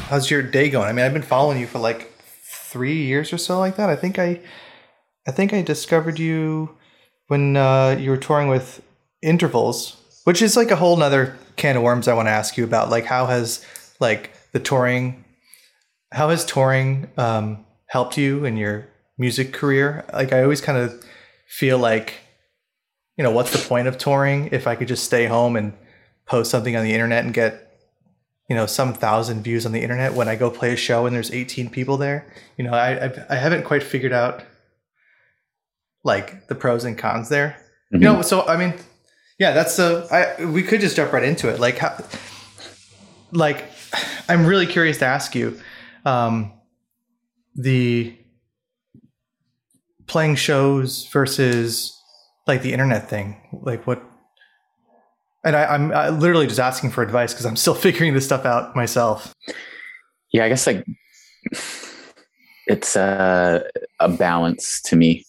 how's your day going? I mean, I've been following you for like 3 years or so, like that. I think I discovered you when you were touring with Intervals, which is like a whole nother can of worms. I want to ask you about, like, like the touring, how has touring helped you in your music career? Like, I always kind of feel like, what's the point of touring if I could just stay home and post something on the internet and get, some thousand views on the internet when I go play a show and there's 18 people there. I haven't quite figured out like the pros and cons there. Mm-hmm. So I mean, yeah, we could just jump right into it. Like I'm really curious to ask you, the playing shows versus like the internet thing, like what? And I'm literally just asking for advice because I'm still figuring this stuff out myself. Yeah, I guess like it's a balance to me.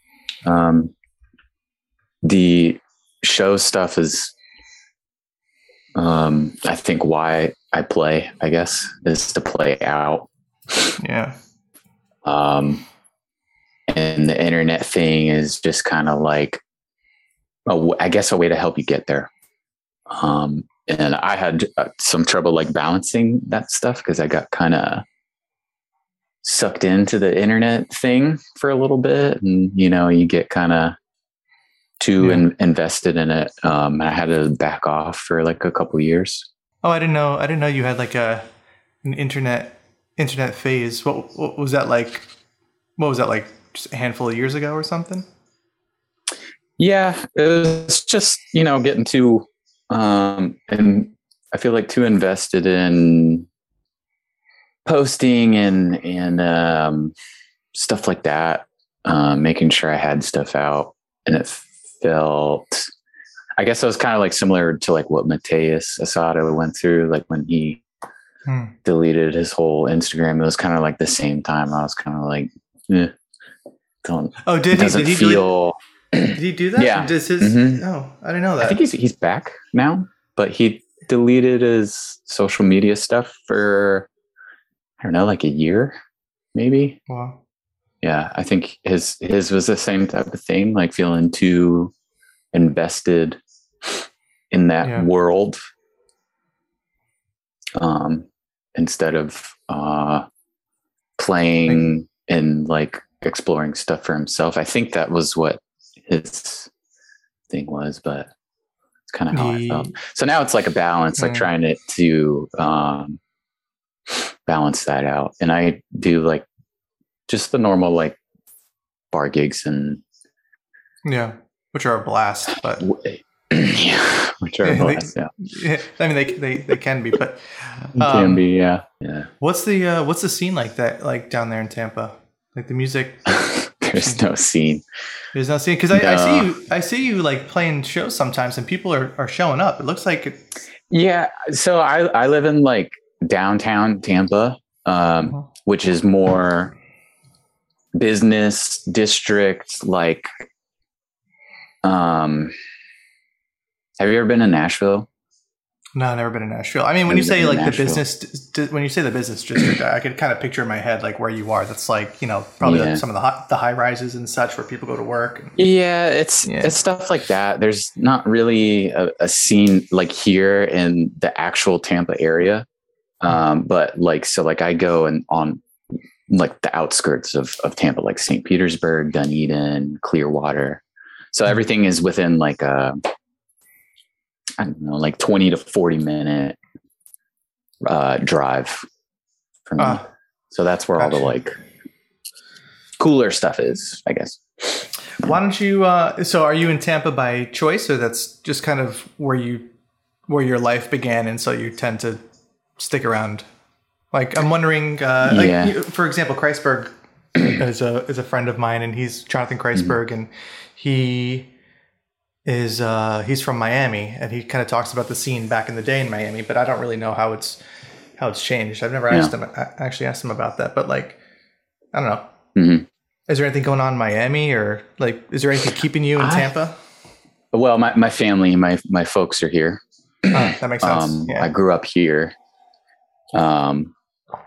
The show stuff is, I think why I play, I guess, is to play out. Yeah. And the internet thing is just kind of like, I guess, a way to help you get there. And I had some trouble like balancing that stuff because I got kind of sucked into the internet thing for a little bit, and you get kind of too invested in it. I had to back off for like a couple years. Oh, I didn't know you had like an internet phase. What was that like? What was that like? Just a handful of years ago or something? Yeah, it was just getting too, and I feel like too invested in posting and stuff like that, making sure I had stuff out, and it felt, I guess it was kind of like similar to like what Mateus Asada went through, like when he deleted his whole Instagram. It was kind of like the same time. I was kind of like, did he feel? Did he do that? Yeah. Does his? Oh, I didn't know that. I think he's back now, but he deleted his social media stuff for, I don't know, like a year, maybe. Wow. Yeah, I think his was the same type of thing, like feeling too invested in that world, instead of playing and like exploring stuff for himself. I think that was what his thing was, but it's kind of how I felt. So now it's like a balance, like trying to balance that out. And I do like just the normal like bar gigs and which are a blast, but which are a blast. I mean they can be, but can be. Yeah. What's the scene like that, like down there in Tampa, like the music? There's no scene. There's no scene because I see you like playing shows sometimes, and people are showing up. It looks like yeah. So I live in like downtown Tampa, which is more business district. Like, have you ever been to Nashville? No, I've never been to Nashville. I mean, when you say like the business, when you say the business district, I could kind of picture in my head like where you are. That's like, probably some of the high rises and such where people go to work. Yeah, it's stuff like that. There's not really a scene like here in the actual Tampa area. But like, so like I go and on like the outskirts of Tampa, like St. Petersburg, Dunedin, Clearwater. So everything is within like I don't know, like 20 to 40 minute drive from me. So that's where all the like cooler stuff is, I guess. Why don't you, so are you in Tampa by choice, or that's just kind of where your life began, and so you tend to stick around? Like, I'm wondering, for example, Kreisberg is a friend of mine, and he's Jonathan Kreisberg, and he's from Miami, and he kind of talks about the scene back in the day in Miami, but I don't really know how it's changed. I've never asked him about that, but like, I don't know. Mm-hmm. Is there anything going on in Miami, or like, is there anything keeping you in Tampa? Well, my family, my folks are here. That makes sense. I grew up here.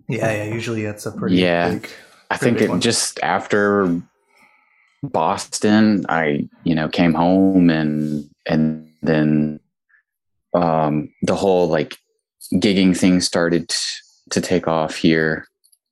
Yeah. Usually it's a pretty Yeah, big. I Pretty think big it one. just after Boston, I came home and then the whole like gigging thing started to take off here.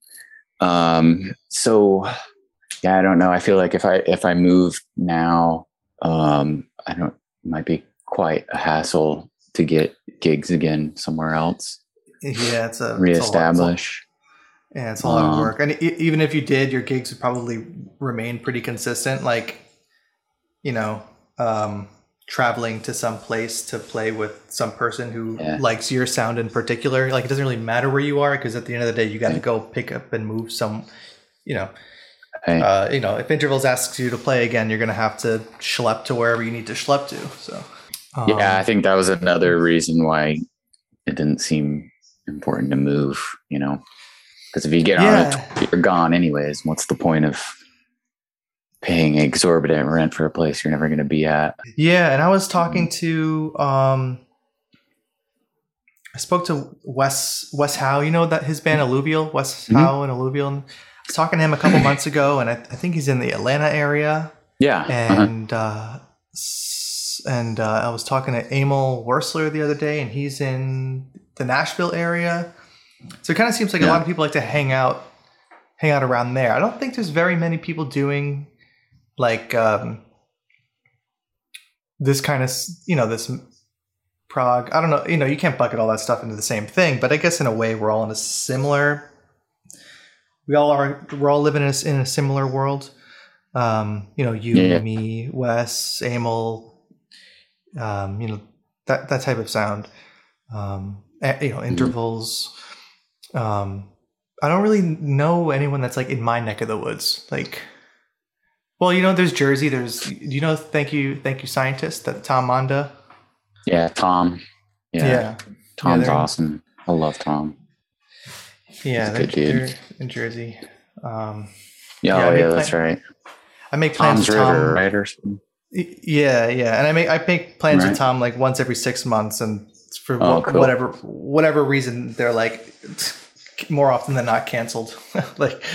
So yeah, I don't know. I feel like if I move now, I don't it might be quite a hassle to get gigs again somewhere else, Yeah, it's a lot. reestablish. Yeah, it's a lot of Um, work. And even if you did, your gigs would probably remain pretty consistent. Like, you know, um, traveling to some place to play with some person who yeah, likes your sound in particular. Like, it doesn't really matter where you are because at the end of the day, you got to right, go pick up and move some. You know, right. if Intervals asks you to play again, you're gonna have to schlep to wherever you need to schlep to. So, Yeah, I um, think that was another reason why it didn't seem important to move. Because if you get on a yeah, tour, you're gone anyways. What's the point of paying exorbitant rent for a place you're never going to be at? yeah. And I was talking to I spoke to Wes Howe. You know that his band Alluvial, Wes Mm-hmm. Howe and Alluvial. And I was talking to him a couple months ago, and I think he's in the Atlanta area. Yeah. Uh-huh. And I was talking to Emil Wursler the other day, and he's in the Nashville area. So it kind of seems like a lot of people like to hang out around there. I don't think there's very many people doing like this kind of this prog. I don't know. You can't bucket all that stuff into the same thing, but I guess in a way we're all in a similar. We're all living in a similar world. You, me, Wes, Emil, that type of sound. Intervals. I don't really know anyone that's like in my neck of the woods. Like, well, there's Jersey. Thank you, Scientist. That Tom Monda. Yeah, Tom. Yeah. Tom's they're awesome. I love Tom. Yeah, He's a good dude. they're in Jersey. That's right. I make plans Tom's with River, Tom. right? Or something. Yeah, and I make plans with Tom like once every 6 months, and for cool. whatever reason they're like more often than not canceled. Like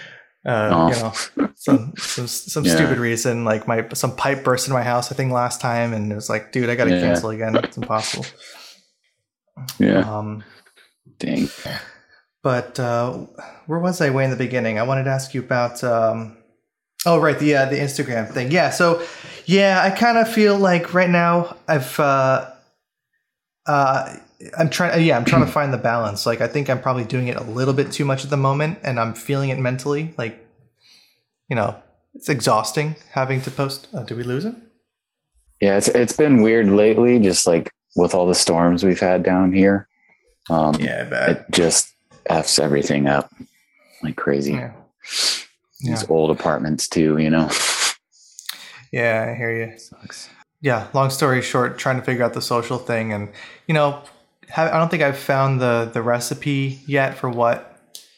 some stupid reason, like some pipe burst in my house I think last time, and it was like, dude, I gotta cancel again. It's impossible. Yeah. Dang. But where was I way in the beginning? I wanted to ask you about the Instagram thing. Yeah, so I kind of feel like right now I'm trying to find the balance. Like, I think I'm probably doing it a little bit too much at the moment, and I'm feeling it mentally. Like, it's exhausting having to post. Did we lose it? Yeah, it's been weird lately, just like with all the storms we've had down here. I bet. It just F's everything up like crazy. Yeah. These old apartments too, Yeah, I hear you. Sucks. Yeah, long story short, trying to figure out the social thing, and I don't think I've found the recipe yet for what.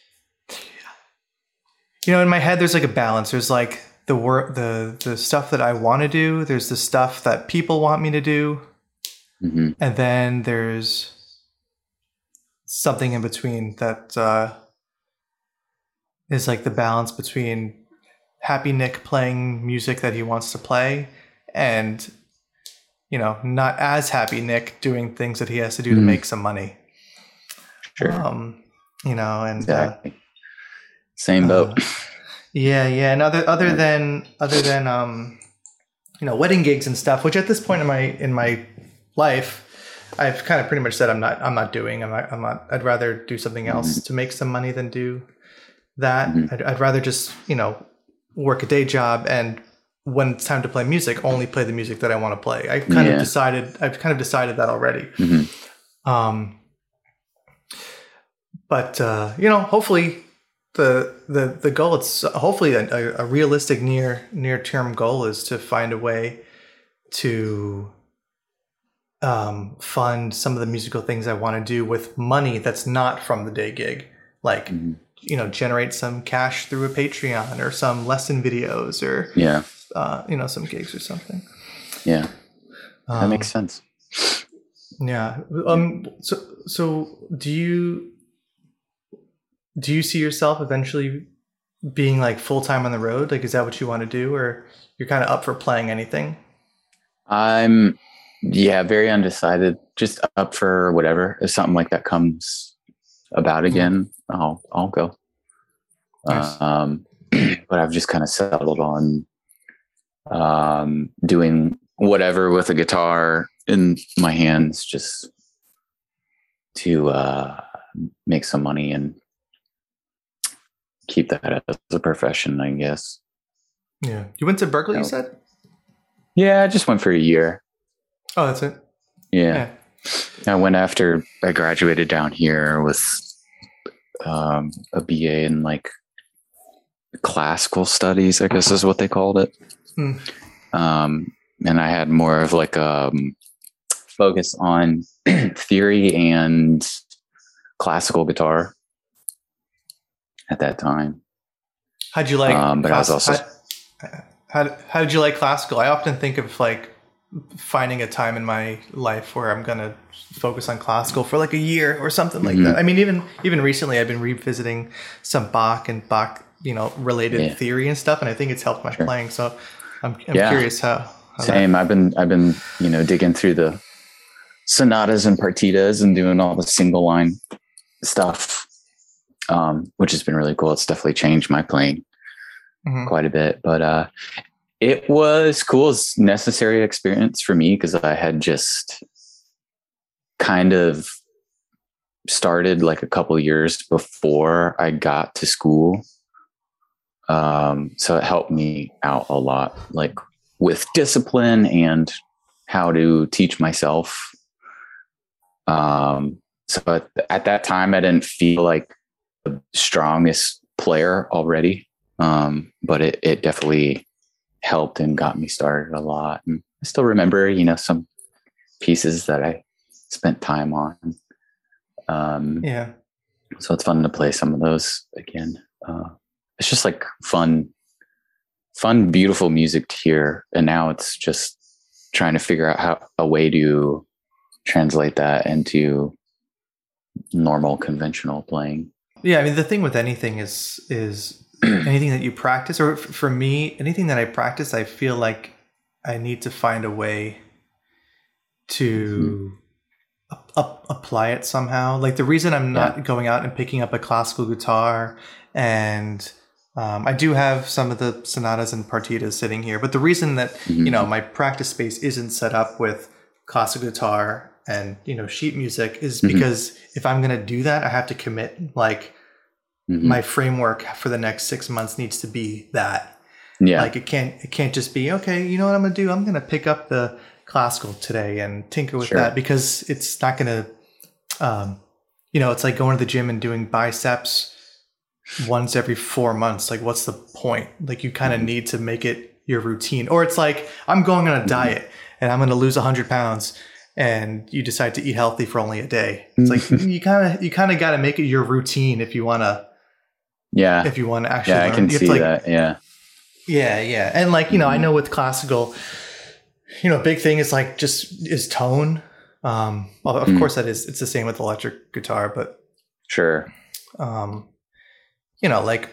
In my head, there's like a balance. There's like the stuff that I want to do. There's the stuff that people want me to do, mm-hmm. and then there's something in between that is like the balance between Happy Nick playing music that he wants to play and not as Happy Nick doing things that he has to do to make some money. Sure. And exactly. Same boat. And other than wedding gigs and stuff, which at this point in my life I've kind of pretty much said I'm not doing. I'd rather do something else to make some money than do that. I'd rather just work a day job, and when it's time to play music, only play the music that I want to play. I've kind of decided that already. But hopefully the goal, it's hopefully a realistic near term goal, is to find a way to fund some of the musical things I want to do with money that's not from the day gig, like generate some cash through a Patreon or some lesson videos or some gigs or something. That makes sense. So do do you see yourself eventually being like full time on the road? Like, is that what you want to do, or you're kind of up for playing anything? I'm, yeah, very undecided. Just up for whatever. If something like that comes about again, I'll go. Nice. But I've just kind of settled on doing whatever with a guitar in my hands, just to make some money and keep that as a profession, I guess. Yeah. You went to Berkeley, you said? Yeah, I just went for a year. Oh, that's it. Yeah. I went after I graduated down here with a BA in like classical studies, I guess is what they called it. And I had more of like a focus on theory and classical guitar at that time. How'd you like? But I was also. How did you like classical? I often think of like finding a time in my life where I'm gonna focus on classical for like a year or something like that. I mean, even recently, I've been revisiting some Bach and Bach, related theory and stuff, and I think it's helped my playing. So I'm curious how Same. I've been digging through the sonatas and partitas and doing all the single line stuff, which has been really cool. It's definitely changed my playing quite a bit, but it was cool. It's necessary experience for me because I had just kind of started like a couple of years before I got to school. So it helped me out a lot, like with discipline and how to teach myself. So at that time, I didn't feel like the strongest player already. But it definitely helped and got me started a lot. And I still remember, some pieces that I spent time on. So it's fun to play some of those again. It's just like fun, beautiful music to hear. And now it's just trying to figure out a way to translate that into normal conventional playing. Yeah. I mean, the thing with anything is anything that you practice, or for me, anything that I practice, I feel like I need to find a way to apply it somehow. Like the reason I'm not going out and picking up a classical guitar, and I do have some of the sonatas and partitas sitting here, but the reason that my practice space isn't set up with classical guitar and sheet music is because if I'm going to do that, I have to commit like my framework for the next 6 months needs to be that. Yeah. Like it can't just be, okay, you know what I'm going to do? I'm going to pick up the classical today and tinker with that, because it's not going to, it's like going to the gym and doing biceps once every 4 months. Like what's the point? Like you kind of need to make it your routine. Or it's like, I'm going on a diet and I'm going to lose 100 pounds and you decide to eat healthy for only a day. It's like, you kind of got to make it your routine if you want to, if you want to actually learn. I can see that. Yeah. And like, I know with classical, big thing is like is tone. Well, of course it's the same with electric guitar, but like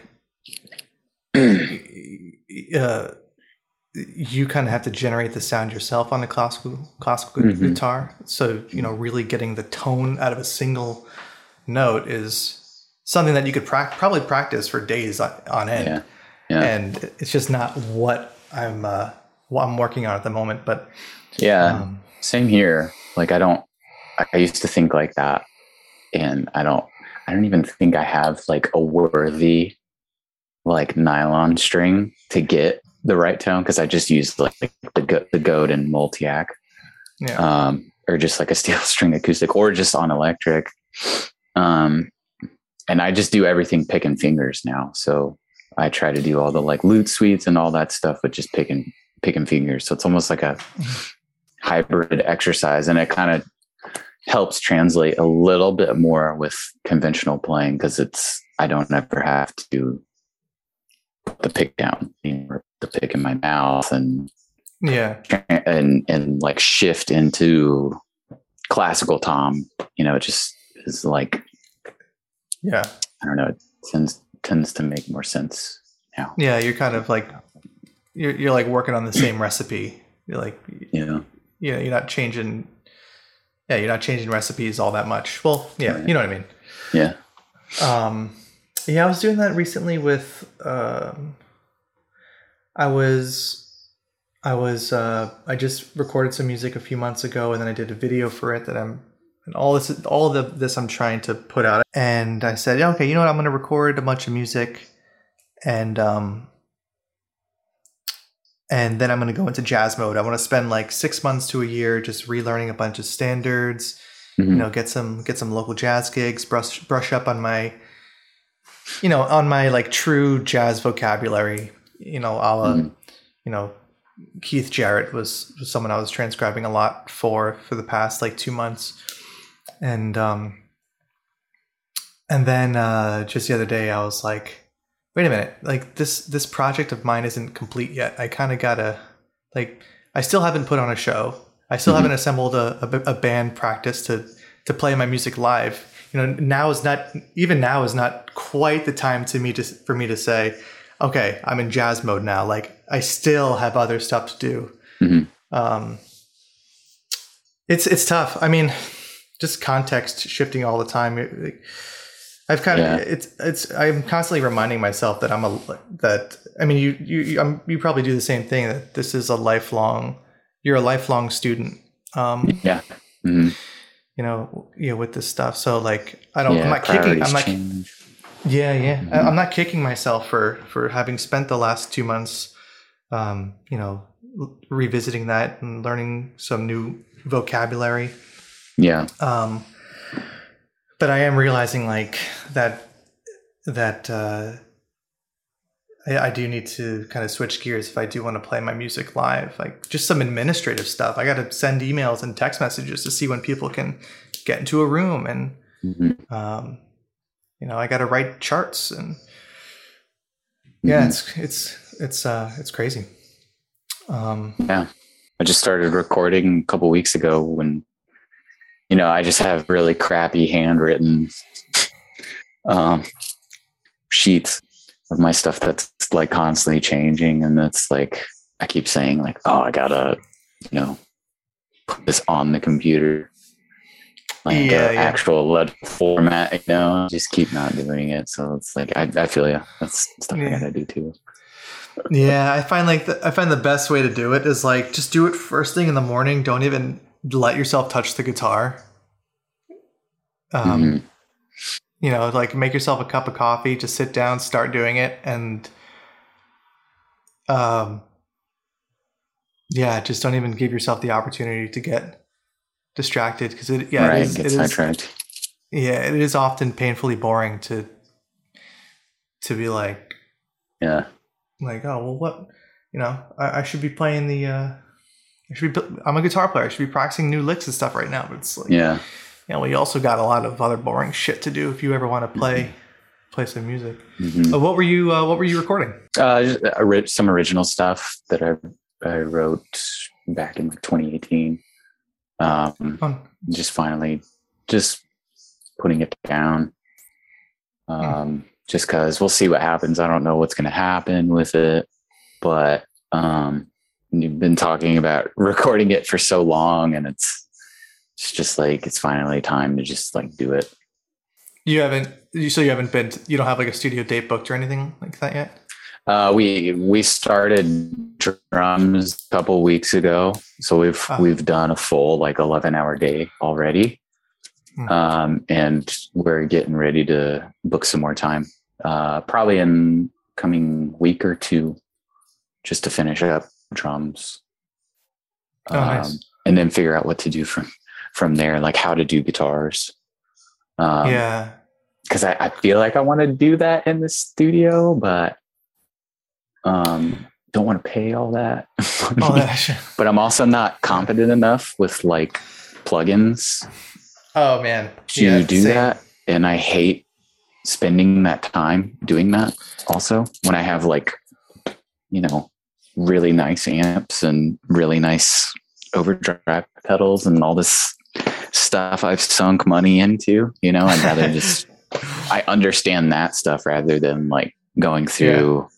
you kind of have to generate the sound yourself on the classical guitar. So, really getting the tone out of a single note is something that you could probably practice for days on end. And it's just not what I'm working on at the moment, but same here. Like I used to think like that, and I don't even think I have like a worthy like nylon string to get the right tone, because I just use like the goat and Multiac, or just like a steel string acoustic, or just on electric. And I just do everything picking fingers now. So I try to do all the like lute suites and all that stuff with just picking fingers. So it's almost like a hybrid exercise, and it kind of helps translate a little bit more with conventional playing, because I don't ever have to put the pick down, or the pick in my mouth and like shift into classical tom. It just is like, I don't know. tends to make more sense now. Yeah, you're kind of like you're like working on the same recipe. You're like Yeah. you're not changing. Yeah, you're not changing recipes all that much. Well, yeah, Right. you know what I mean. Yeah. Yeah, I was doing that recently with. I just recorded some music a few months ago, and then I did a video for it and all of this I'm trying to put out. And I said, yeah, okay, you know what? I'm going to record a bunch of music, and then I'm going to go into jazz mode. I want to spend like 6 months to a year just relearning a bunch of standards. Mhm. Get some local jazz gigs, brush up on my, on my like true jazz vocabulary. A la, Keith Jarrett was someone I was transcribing a lot for the past like 2 months, and then just the other day I was like, wait a minute, like this project of mine isn't complete yet. I kind of gotta I still haven't put on a show. I still haven't assembled a band practice to play my music live. Now is not quite the time for me to say, okay, I'm in jazz mode now. Like I still have other stuff to do. Mm-hmm. It's tough. I mean, just context shifting all the time. I've kind of I'm constantly reminding myself that you probably do the same thing, that this is you're a lifelong student. Yeah. Mm-hmm. With this stuff. So like, I'm not kicking. I'm not. Change. Yeah, yeah. Mm-hmm. I'm not kicking myself for having spent the last 2 months, revisiting that and learning some new vocabulary. Yeah. But I am realizing like that I do need to kind of switch gears if I do want to play my music live. Like just some administrative stuff. I got to send emails and text messages to see when people can get into a room, and I got to write charts, and it's crazy. Yeah, I just started recording a couple weeks ago when, I just have really crappy handwritten sheets of my stuff that's like constantly changing, and that's like I keep saying like, oh, I gotta put this on the computer, like actual lead format. Just keep not doing it. So it's like I feel that's stuff I gotta do too. Yeah, I find the best way to do it is like just do it first thing in the morning. Don't even let yourself touch the guitar. Like make yourself a cup of coffee, just sit down, start doing it, and just don't even give yourself the opportunity to get distracted, because it sidetracked. Yeah, it is often painfully boring to be like, like, oh well, what, I should be playing I'm a guitar player. I should be practicing new licks and stuff right now, but it's like, you also got a lot of other boring shit to do if you ever want to play some music. Mm-hmm. What were you recording? Some original stuff that I wrote back in 2018. Just finally just putting it down. Just because we'll see what happens. I don't know what's going to happen with it, but you've been talking about recording it for so long, and it's just like it's finally time to just like do it. You don't have like a studio date booked or anything like that yet? We started drums a couple weeks ago, so we've done a full like 11-hour day already. And we're getting ready to book some more time, probably in coming week or two, just to finish up drums. Nice. And then figure out what to do from there, like how to do guitars. Because I feel like I want to do that in the studio, but don't want to pay all that. But I'm also not confident enough with like plugins. Oh man, to do that, and I hate spending that time doing that. Also, when I have like, really nice amps and really nice overdrive pedals and all this stuff I've sunk money into, I'd rather just I understand that stuff rather than like going through,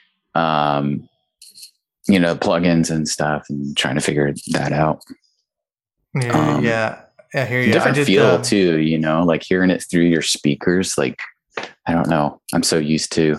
plugins and stuff and trying to figure that out. Yeah, I hear you. Different feel too, like hearing it through your speakers. Like, I don't know. I'm so used to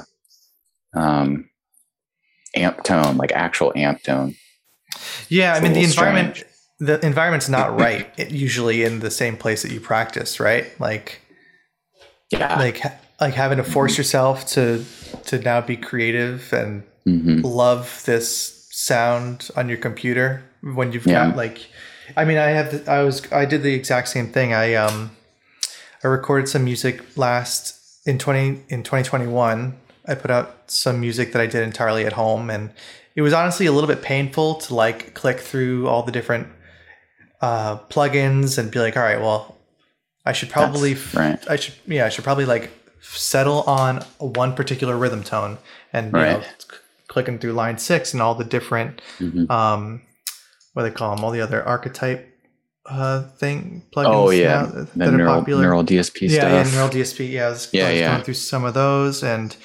amp tone, like actual amp tone. Yeah, I mean the environment's not right usually in the same place that you practice, right? Like, yeah, like having to force yourself to now be creative and love this sound on your computer when you've got like, I mean, I did the exact same thing. I recorded some music in 2021. I put out some music that I did entirely at home, and it was honestly a little bit painful to like click through all the different plugins and be like, all right, well, I should probably I should probably like settle on one particular rhythm tone, and clicking through line 6 and all the different what do they call them, all the other archetype plugins. Oh yeah, the neural DSP stuff. Yeah, neural DSP. Yeah, I was going through some of those, and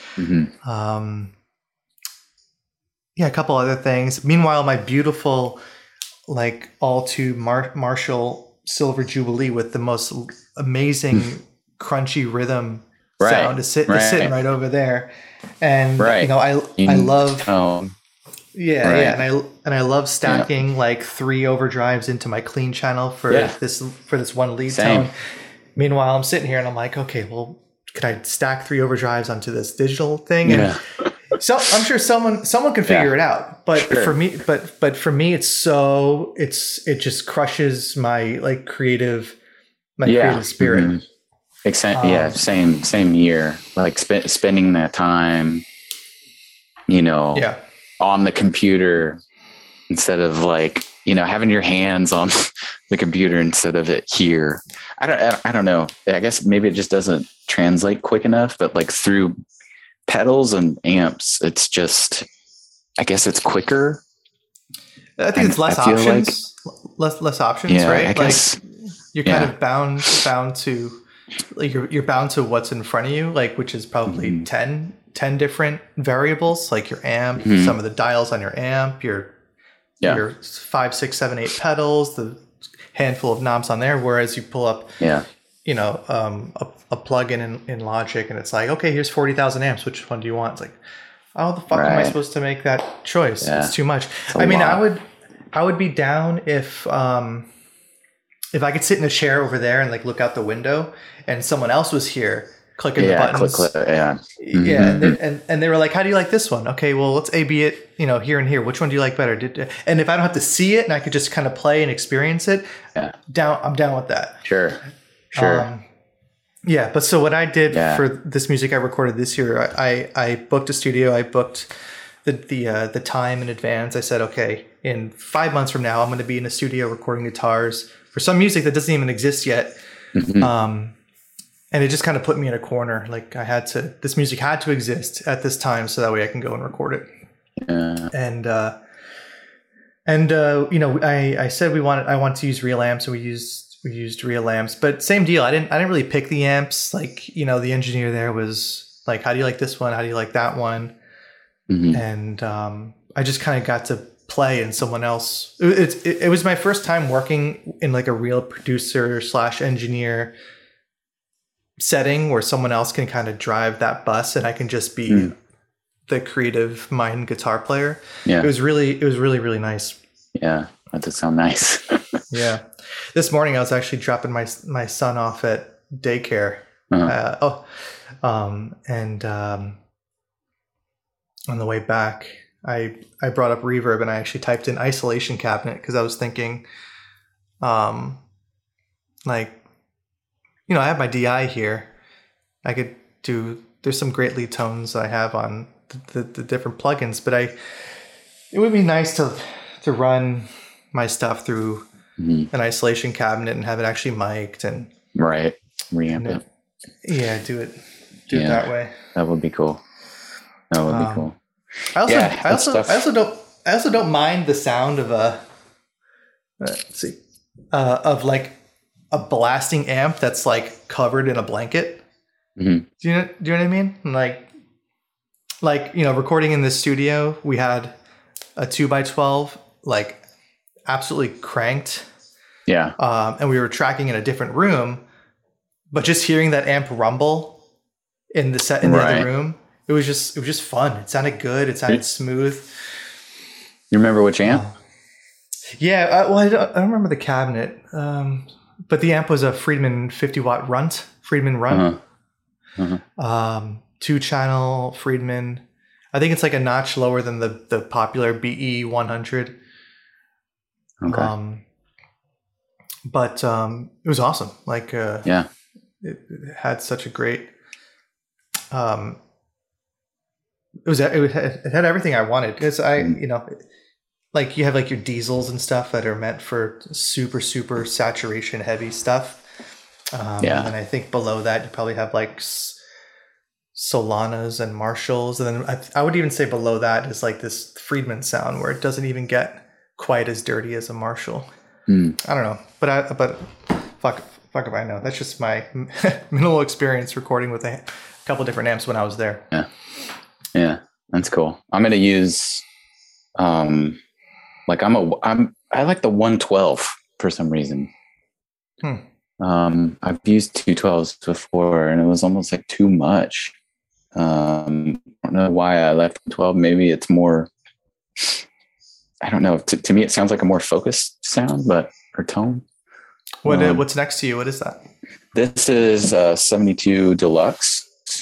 a couple other things. Meanwhile, my beautiful like all-too Marshall Silver Jubilee with the most amazing crunchy rhythm sound is sitting right over there, and I love and I love stacking like 3 overdrives into my clean channel for this one lead tone. Meanwhile, I'm sitting here and I'm like, okay, well, can I stack 3 overdrives onto this digital thing? And so I'm sure someone can figure it out, but for me, it just crushes my like creative spirit. Same year, like spending that time, on the computer instead of like, having your hands on the computer instead of it here. I don't know. I guess maybe it just doesn't translate quick enough, but like through pedals and amps, it's just, I guess it's quicker. I think it's less options, less options, right? I guess, you're kind of bound to, like you're bound to what's in front of you, like, which is probably 10 different variables, like your amp, some of the dials on your amp, your 5, 6, 7, 8 pedals, the handful of knobs on there. Whereas you pull up, a plugin in Logic, and it's like, okay, here's 40,000 amps. Which one do you want? It's like, how the fuck am I supposed to make that choice? Yeah. It's too much. I mean, I would be down if I could sit in a chair over there and like look out the window, and someone else was here clicking the buttons. And they were like, how do you like this one? Okay, well, let's A/B it, here and here. Which one do you like better? And if I don't have to see it and I could just kind of play and experience it, I'm down with that. Sure. But so what I did for this music I recorded this year, I booked a studio. I booked the time in advance. I said, okay, in 5 months from now, I'm going to be in a studio recording guitars for some music that doesn't even exist yet. And it just kind of put me in a corner. Like this music had to exist at this time, so that way I can go and record it. I said I want to use real amps, and we used real amps, but same deal. I didn't really pick the amps. Like, the engineer there was like, how do you like this one? How do you like that one? And I just kind of got to play in someone else. It was my first time working in like a real producer / engineer setting where someone else can kind of drive that bus and I can just be the creative mind guitar player. It was really, really nice. Yeah, that does sound nice. Yeah. This morning I was actually dropping my son off at daycare. On the way back, I brought up reverb, and I actually typed in isolation cabinet because I was thinking, I have my DI here. I could there's some great lead tones I have on the different plugins, but it would be nice to run my stuff through an isolation cabinet and have it actually mic'd and reamp it. Yeah, do it that way. That would be cool. I also don't mind the sound of of like a blasting amp that's like covered in a blanket. Mm-hmm. Do you know what I mean? Like, recording in the studio, we had a 2x12, like absolutely cranked. Yeah. And we were tracking in a different room, but just hearing that amp rumble in the other room, it was just fun. It sounded good. It sounded smooth. You remember which amp? Yeah. I don't remember the cabinet. But the amp was a Friedman 50-watt Runt. Friedman Runt. Uh-huh. 2-channel Friedman. I think it's like a notch lower than the popular BE 100. Okay. But it was awesome. Like, yeah, it had such a great. It had everything I wanted, because like you have like your diesels and stuff that are meant for super super saturation heavy stuff. And then I think below that you probably have like Solanas and Marshalls, and then I would even say below that is like this Friedman sound where it doesn't even get quite as dirty as a Marshall. I don't know, but fuck if I know. That's just my minimal experience recording with a couple different amps when I was there. Yeah, that's cool. I'm gonna use, I like the 112 for some reason. I've used 212s before, and it was almost like too much. I don't know why I left 12. Maybe it's more. I don't know. To me, it sounds like a more focused sound, or tone. What's next to you? What is that? This is 72 Deluxe.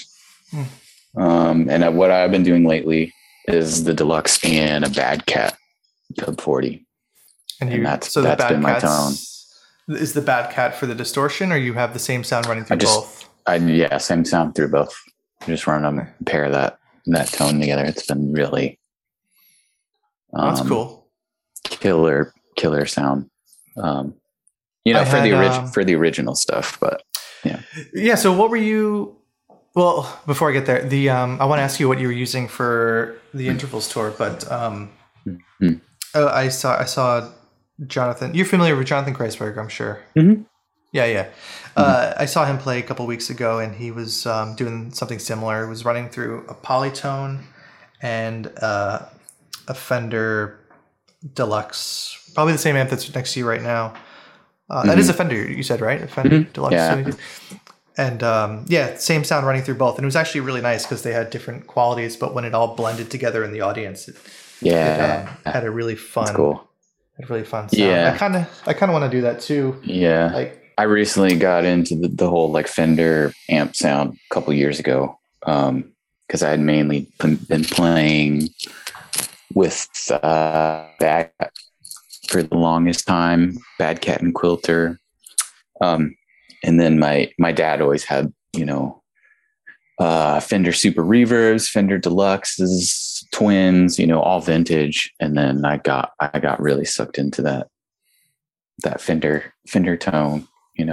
And what I've been doing lately is the Deluxe and a Bad Cat Dub 40. And that's been my tone. Is the Bad Cat for the distortion, or you have the same sound running through both? Same sound through both. I just run them, pair that tone together. It's been really that's cool. Killer sound. For the original stuff, but yeah. Yeah, so what were you? Well, before I get there, I want to ask you what you were using for the Intervals tour, but I saw Jonathan. You're familiar with Jonathan Kreisberg, I'm sure. Mm-hmm. Yeah. I saw him play a couple weeks ago, and he was doing something similar. He was running through a Polytone and a Fender Deluxe, probably the same amp that's next to you right now. That is a Fender, you said, right? A Fender Deluxe. Yeah. And same sound running through both. And it was actually really nice because they had different qualities, but when it all blended together in the audience, it had a really fun. That's cool. Had really fun sound. Yeah. I kind of want to do that too. Yeah. Like, I recently got into the whole like Fender amp sound a couple years ago, because I had mainly been playing with Bad Cat for the longest time, Bad Cat and Quilter. And then my dad always had, Fender Super Reverbs, Fender Deluxes, Twins, all vintage. And then I got really sucked into that Fender tone,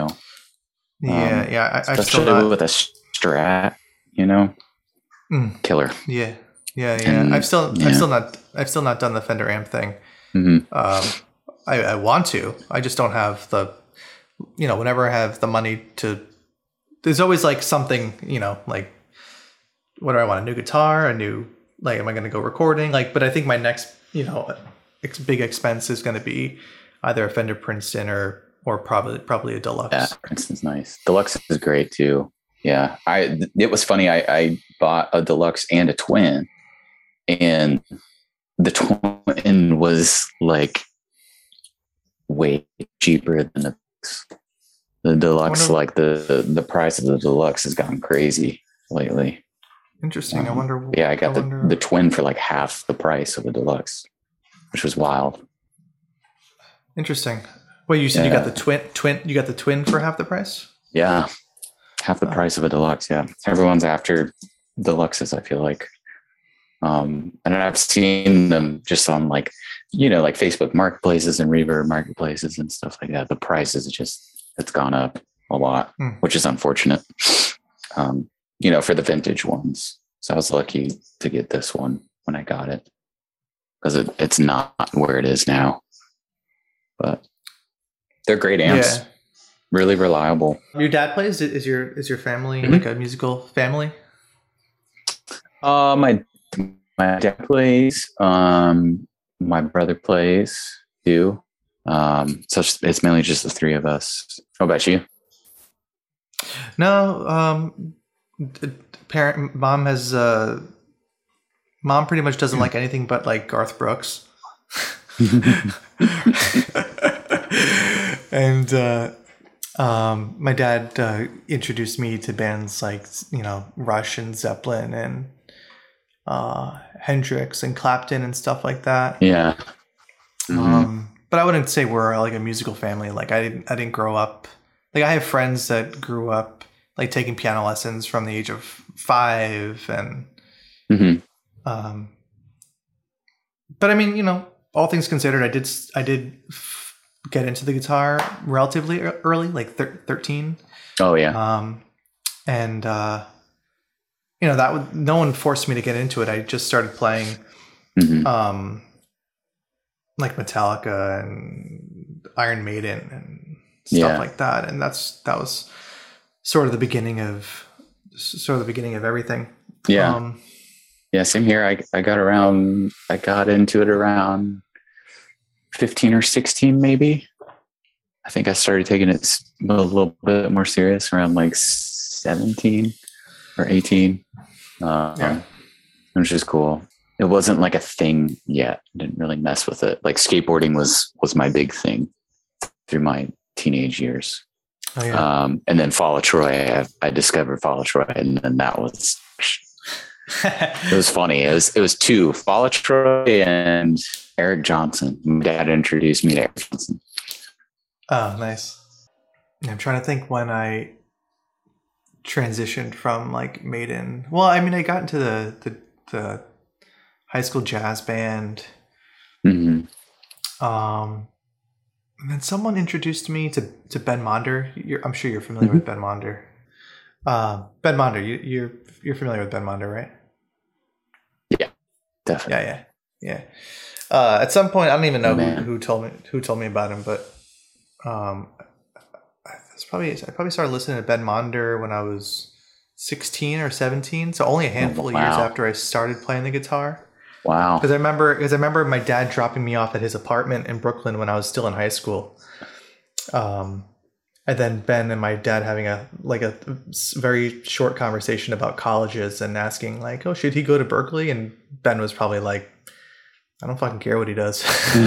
especially with a Strat, killer. Yeah. And I've still not done the Fender amp thing. Mm-hmm. I want to. I just don't have the, whenever I have the money to. There's always like something, like, what do I want? A new guitar, am I going to go recording? Like, but I think my next, big expense is going to be either a Fender Princeton or probably a Deluxe. Yeah, Princeton's nice. Deluxe is great too. Yeah, it was funny. I bought a Deluxe and a Twin, and the Twin was like way cheaper than the Deluxe. Like the price of the Deluxe has gone crazy lately. Interesting. I wonder. Yeah, I got the Twin for like half the price of the Deluxe, which was wild. Interesting. Wait, you said you got the twin? You got the Twin for half the price? Yeah, half the price of a Deluxe. Yeah, everyone's after Deluxes, I feel like. And I've seen them just on like Facebook marketplaces and Reverb marketplaces and stuff like that. The price is it's gone up a lot, which is unfortunate. For the vintage ones. So I was lucky to get this one when I got it, because it's not where it is now. But they're great amps. really reliable. Your dad plays? Is your family like a musical family? My dad plays. My brother plays too. So it's mainly just the three of us. How about you? No. Mom has. Mom pretty much doesn't like anything but like Garth Brooks. And my dad introduced me to bands like, Rush and Zeppelin and Hendrix and Clapton and stuff like that. Yeah. But I wouldn't say we're like a musical family. Like I didn't grow up. Like I have friends that grew up like taking piano lessons from the age of 5 and. But I mean, all things considered, I did get into the guitar relatively early, like 13. Oh yeah. And no one forced me to get into it. I just started playing, like Metallica and Iron Maiden and stuff like that. And that was sort of the beginning of everything. Yeah. Yeah, same here. I got into it around 15 or 16, maybe. I think I started taking it a little bit more serious around like 17 or 18. Which is cool. It wasn't like a thing yet. I didn't really mess with it. Like skateboarding was my big thing through my teenage years. Oh, yeah. And then Fall of Troy, I discovered Fall of Troy, and then that was... It was funny. It was two, Fall of Troy and Eric Johnson. My dad introduced me to Eric Johnson. Oh, nice. I'm trying to think when I transitioned from like Maiden. Well, I mean, I got into the high school jazz band. And then someone introduced me to Ben Monder. I'm sure you're familiar with Ben Monder. Ben Monder, you're familiar with Ben Monder, right? Yeah, definitely. Yeah. At some point, I don't even know who told me about him, but I probably started listening to Ben Monder when I was 16 or 17, so only a handful of years after I started playing the guitar. Wow. Because I remember my dad dropping me off at his apartment in Brooklyn when I was still in high school. And then Ben and my dad having a very short conversation about colleges and asking like, oh, should he go to Berkeley? And Ben was probably like, I don't fucking care what he does.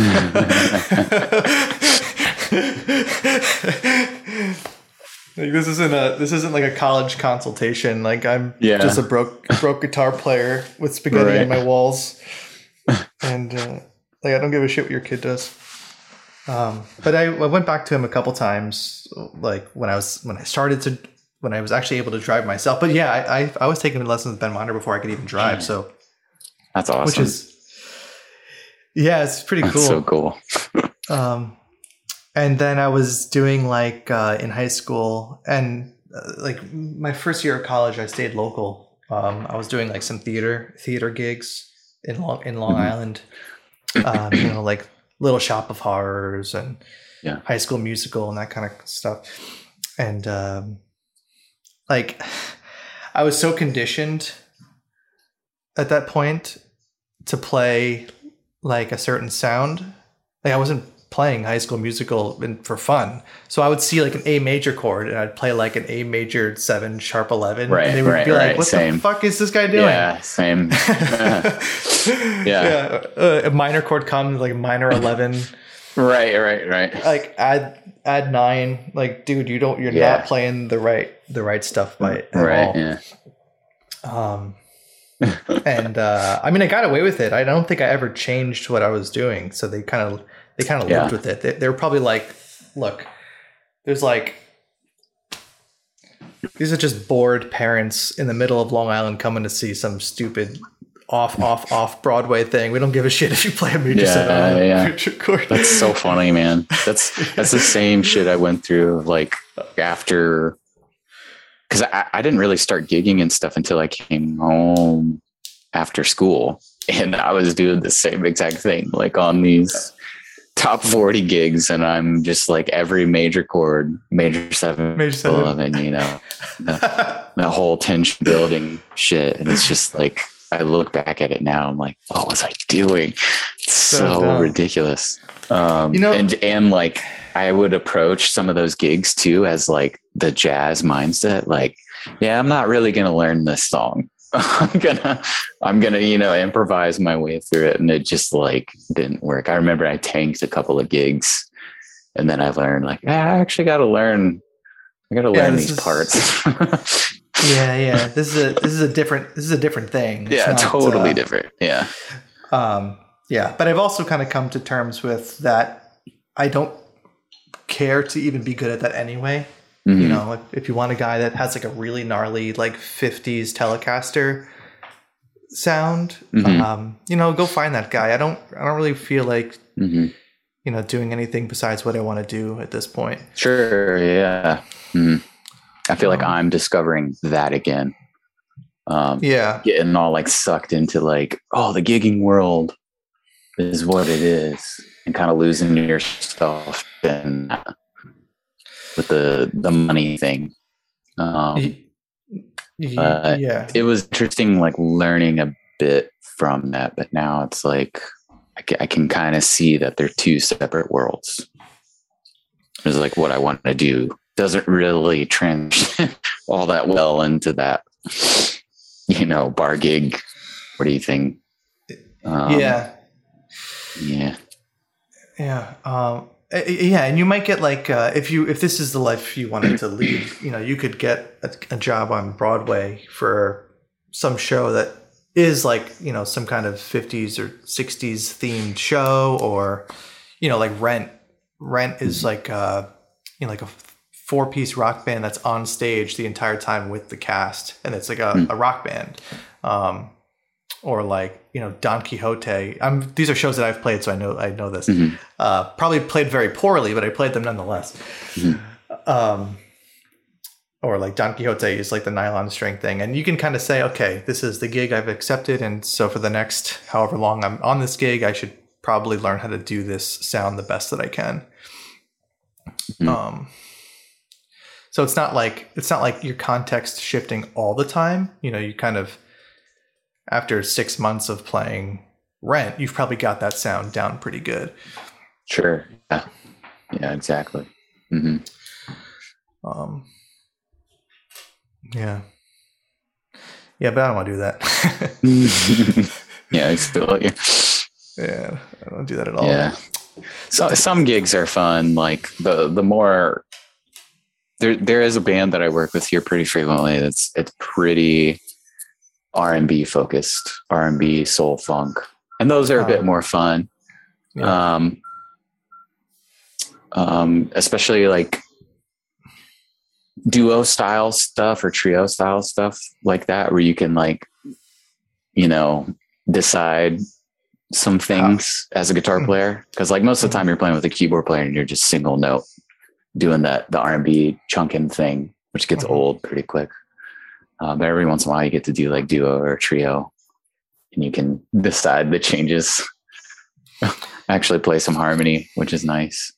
Like this isn't like a college consultation. Like I'm just a broke guitar player with spaghetti on my walls. And like I don't give a shit what your kid does. But I went back to him a couple times, like when I was actually able to drive myself. But yeah, I was taking lessons with Ben Monder before I could even drive. So that's awesome. Which is, it's pretty cool. That's so cool. And then I was doing like in high school and like my first year of college, I stayed local. I was doing like some theater gigs in Long Island. Like Little Shop of Horrors and High School Musical and that kind of stuff. And like I was so conditioned at that point to play like a certain sound. Like I wasn't playing High School Musical for fun. So I would see like an A major chord and I'd play like an A major 7 sharp 11. Right, and they would be like, what the fuck is this guy doing? Yeah, same. A minor chord comes like minor 11. Right. Like add 9. Like, dude, you're not playing the right stuff at all. Yeah. And I mean, I got away with it. I don't think I ever changed what I was doing. So they kind of lived with it. They were probably like, look, there's like, these are just bored parents in the middle of Long Island coming to see some stupid off Broadway thing. We don't give a shit if you play a major major chord. That's so funny, man. That's the same shit I went through like after, because I didn't really start gigging and stuff until I came home after school, and I was doing the same exact thing, like on these top 40 gigs, and I'm just like every major chord, major 7, Major 7. 11, you know, the whole tension building shit. And it's just like, I look back at it now, I'm like, what was I doing? It's so ridiculous. You know, and like I would approach some of those gigs too as like the jazz mindset, like, yeah, I'm not really gonna learn this song. I'm gonna, you know, improvise my way through it. And it just like didn't work. I remember I tanked a couple of gigs, and then I learned like, I actually gotta learn these parts. Yeah. This is a different thing. Yeah, not, totally different. Yeah. Yeah. But I've also kind of come to terms with that. I don't care to even be good at that anyway. Mm-hmm. You know, if you want a guy that has like a really gnarly, like 50s Telecaster sound, mm-hmm. You know, go find that guy. I don't really feel like, mm-hmm. you know, doing anything besides what I want to do at this point. Sure. Yeah. Mm-hmm. I feel like I'm discovering that again. Getting all like sucked into like, oh, the gigging world is what it is, and kind of losing yourself and with the money thing. It was interesting, like learning a bit from that, but now it's like I can kind of see that they're two separate worlds. It's like what I want to do doesn't really transition all that well into that, you know, bar gig. What do you think? Yeah. And you might get like if this is the life you wanted to lead, you know, you could get a job on Broadway for some show that is like, you know, some kind of 50s or 60s themed show, or, you know, like Rent. Rent is like you know, like a 4-piece rock band that's on stage the entire time with the cast, and it's like a rock band. Or like, you know, Don Quixote. These are shows that I've played, so I know this. Mm-hmm. Probably played very poorly, but I played them nonetheless. Mm-hmm. Or like Don Quixote is like the nylon string thing, and you can kind of say, okay, this is the gig I've accepted, and so for the next however long I'm on this gig, I should probably learn how to do this sound the best that I can. Mm-hmm. So it's not like you're context shifting all the time. You know, you kind of, after 6 months of playing Rent, you've probably got that sound down pretty good. Sure. Yeah, exactly. Mm-hmm. Yeah, but I don't want to do that. Yeah, I feel you. Yeah, I don't do that at all. Yeah. So some gigs are fun. Like the more there is a band that I work with here pretty frequently. It's pretty R&B focused, R&B, soul, funk, and those are a bit more fun. Yeah. Especially like duo style stuff or trio style stuff like that, where you can like, you know, decide some things as a guitar player. Cause like most of the time you're playing with a keyboard player and you're just single note doing the R&B chunking thing, which gets old pretty quick. But every once in a while you get to do like duo or trio, and you can decide the changes, actually play some harmony, which is nice.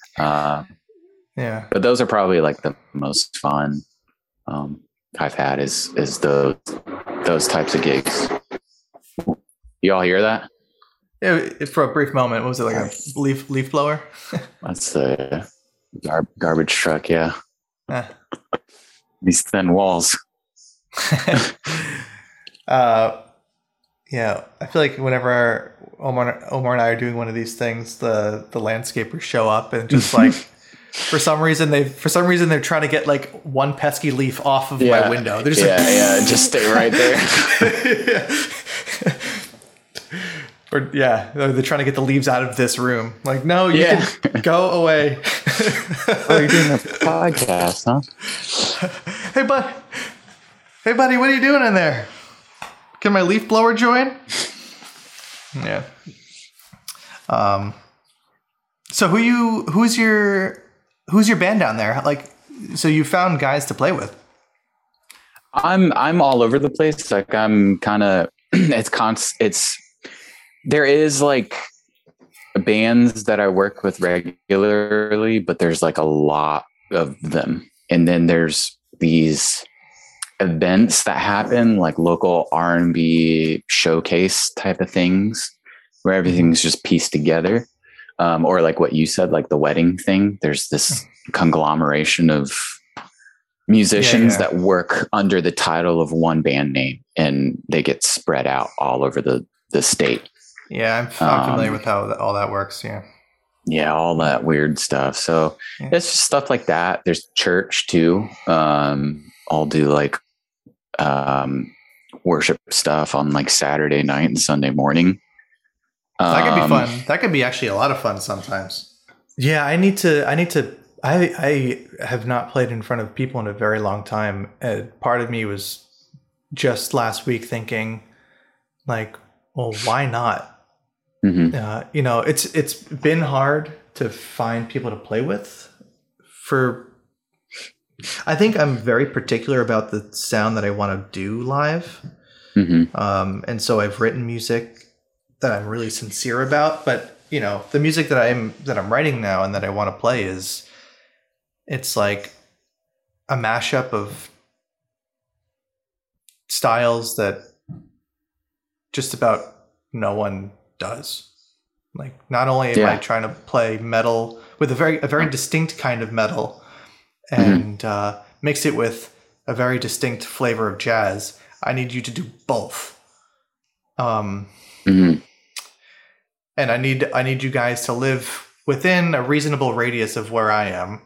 But those are probably like the most fun I've had is those types of gigs. You all hear that? Yeah, for a brief moment. What was it, like a leaf blower? That's the garbage truck. Yeah. These thin walls. Yeah, I feel like whenever Omar and I are doing one of these things, the landscapers show up and just like for some reason they're trying to get like one pesky leaf off of my window. They're just just stay right there. Or they're trying to get the leaves out of this room. Like, no, you can go away. Oh, you're doing a podcast, huh? Hey, buddy, what are you doing in there? Can my leaf blower join? Yeah. So who's your band down there? Like, so you found guys to play with? I'm all over the place. Like I'm kind of there is like bands that I work with regularly, but there's like a lot of them. And then there's these events that happen, like local R&B showcase type of things where everything's just pieced together. Or like what you said, like the wedding thing, there's this conglomeration of musicians that work under the title of one band name, and they get spread out all over the state. Yeah, I'm familiar with how all that works. Yeah, all that weird stuff. So it's just stuff like that. There's church too. I'll do like worship stuff on like Saturday night and Sunday morning. That could be fun. That could be actually a lot of fun sometimes. Yeah, I need to. I have not played in front of people in a very long time. Part of me was just last week thinking, like, well, why not? Mm-hmm. It's been hard to find people to play with. I think I'm very particular about the sound that I want to do live, and so I've written music that I'm really sincere about. But the music that I'm writing now and that I want to play it's like a mashup of styles that just about no one does. Like, not only am I trying to play metal with a very distinct kind of metal and mix it with a very distinct flavor of jazz, I need you to do both. And I need you guys to live within a reasonable radius of where I am.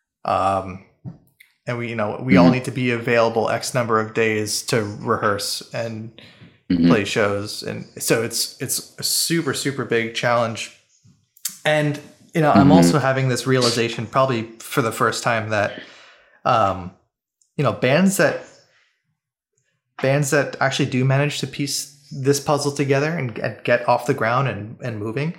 And we all need to be available X number of days to rehearse and play shows. And so it's a super, super big challenge. And, I'm also having this realization probably for the first time that, bands that actually do manage to piece this puzzle together and get off the ground and moving,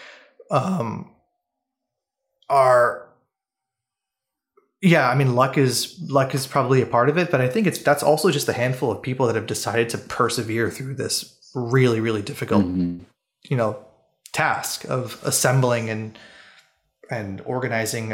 luck is probably a part of it, but I think that's also just a handful of people that have decided to persevere through this really, really difficult, task of assembling and organizing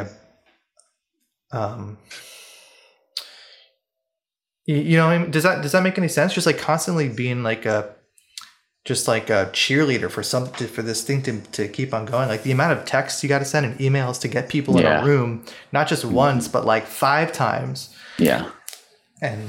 does that make any sense? Just like constantly being like a cheerleader for this thing to keep on going. Like the amount of texts you got to send and emails to get people in a room, not just once, but like 5 times. Yeah. And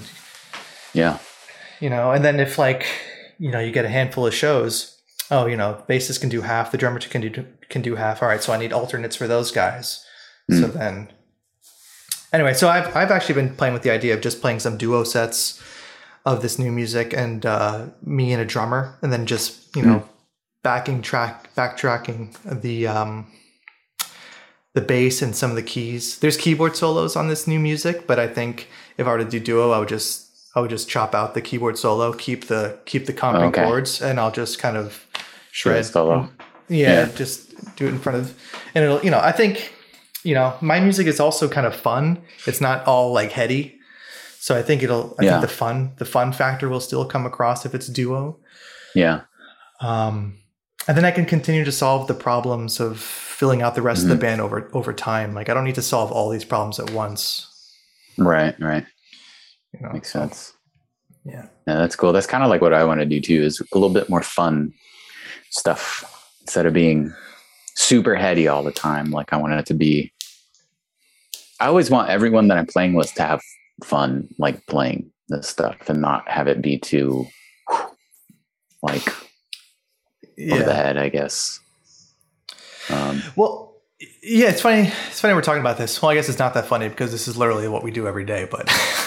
and then if you get a handful of shows, bassist can do half, the drummer can do half. All right, so I need alternates for those guys. So then, anyway, so I've actually been playing with the idea of just playing some duo sets of this new music, and me and a drummer, and then just backtracking the bass and some of the keys. There's keyboard solos on this new music, but I think if I were to do duo, I would just chop out the keyboard solo, keep the comping chords, and I'll just kind of shred solo. Just do it in front of, and it'll I think my music is also kind of fun. It's not all like heady. So I think I think the fun factor will still come across if it's duo. Yeah. And then I can continue to solve the problems of filling out the rest of the band over time. Like I don't need to solve all these problems at once. Right. Makes sense. Yeah, that's cool. That's kind of like what I want to do too, is a little bit more fun stuff instead of being super heady all the time. Like I want it to be, I always want everyone that I'm playing with to have fun, like playing this stuff, and not have it be too like over the head, I guess. It's funny we're talking about this. Well, I guess it's not that funny because this is literally what we do every day, but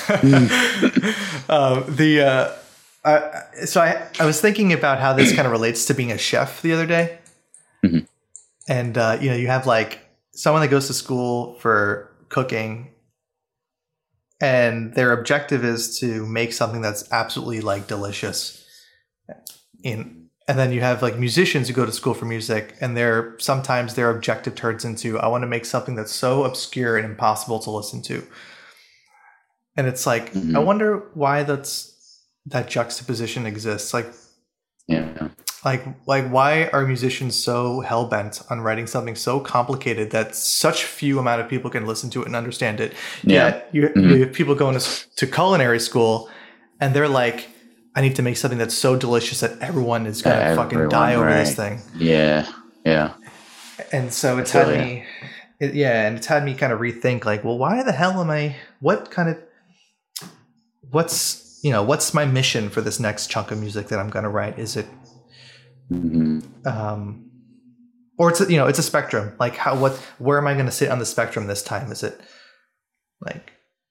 I was thinking about how this kind of relates to being a chef the other day. And you have like someone that goes to school for cooking, and their objective is to make something that's absolutely like delicious. And then you have like musicians who go to school for music, and sometimes their objective turns into, I want to make something that's so obscure and impossible to listen to. And it's like, I wonder why that juxtaposition exists. Like, Like why are musicians so hell bent on writing something so complicated that such few amount of people can listen to it and understand it? Yeah. Yet you have people going to culinary school and they're like, I need to make something that's so delicious that everyone is gonna fucking die over this thing. Yeah. Yeah. And so it's had me, and it's had me kind of rethink, like, well, why the hell am I? What's my mission for this next chunk of music that I'm gonna write? Is it, or it's it's a spectrum. Like where am I gonna sit on the spectrum this time? Is it like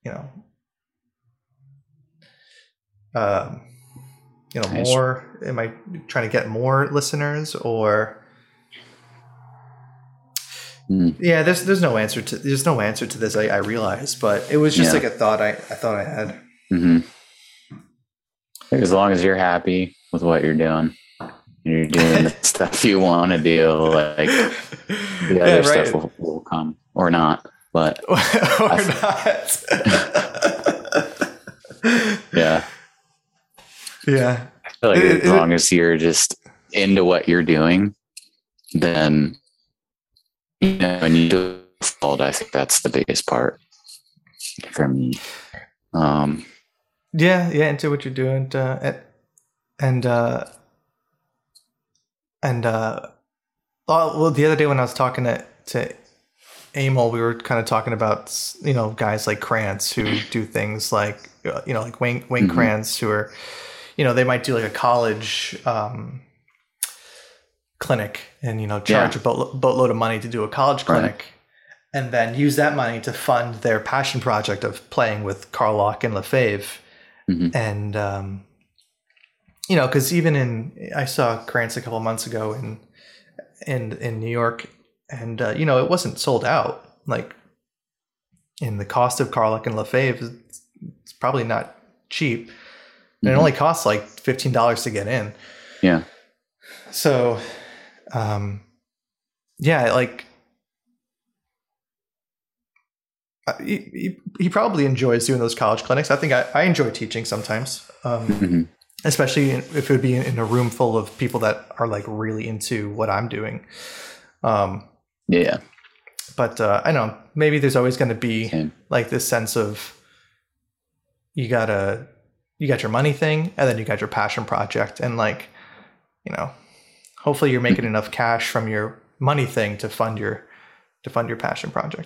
more? Am I trying to get more listeners or? Yeah, there's no answer to this. I realize, but it was just like a thought I thought I had. As long as you're happy with what you're doing, you're doing the stuff you want to do, like the other stuff will come or not. But not. Yeah. Yeah. I feel like as long as you're just into what you're doing, then when you do it, I think that's the biggest part for me. Into what you're doing, well, the other day when I was talking to Emil, we were kind of talking about guys like Krantz who do things like like Wayne Krantz, who are they might do like a college clinic and charge a boatload of money to do a college clinic, and then use that money to fund their passion project of playing with Carl Lock and LaFave. And because I saw Krantz a couple of months ago in New York, and it wasn't sold out. Like, in the cost of Carl Lock and LaFave, it's probably not cheap, and it only costs like $15 to get in. Yeah. So, like. He probably enjoys doing those college clinics. I think I enjoy teaching sometimes, especially if it would be in a room full of people that are like really into what I'm doing. But I know maybe there's always going to be like this sense of you got your money thing, and then you got your passion project, and like hopefully you're making enough cash from your money thing to fund your passion project.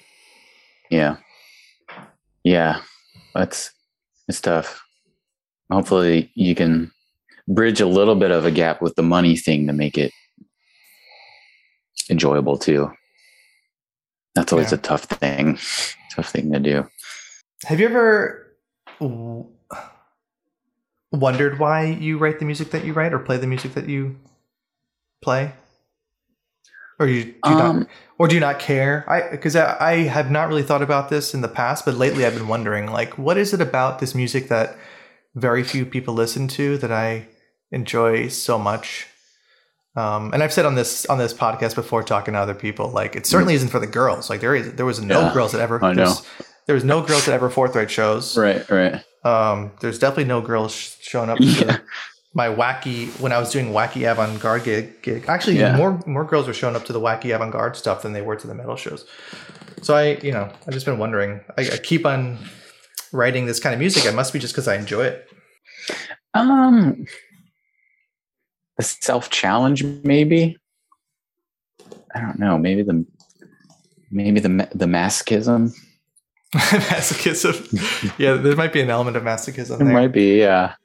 Yeah, it's tough. Hopefully you can bridge a little bit of a gap with the money thing to make it enjoyable too. That's always a tough thing to do. Have you ever wondered why you write the music that you write or play the music that you play? Or do you not care? Because I have not really thought about this in the past, but lately I've been wondering, like, what is it about this music that very few people listen to that I enjoy so much? And I've said on this podcast before, talking to other people, like, it certainly isn't for the girls. Like, there was no girls that ever. There was no girls at ever Forthright shows. Right. There's definitely no girls showing up. My wacky, when I was doing wacky avant-garde gig, actually more girls were showing up to the wacky avant-garde stuff than they were to the metal shows. So I've just been wondering. I keep on writing this kind of music. It must be just because I enjoy it. A self-challenge, maybe. I don't know. Maybe the masochism. Masochism. Yeah, there might be an element of masochism there. It might be, yeah.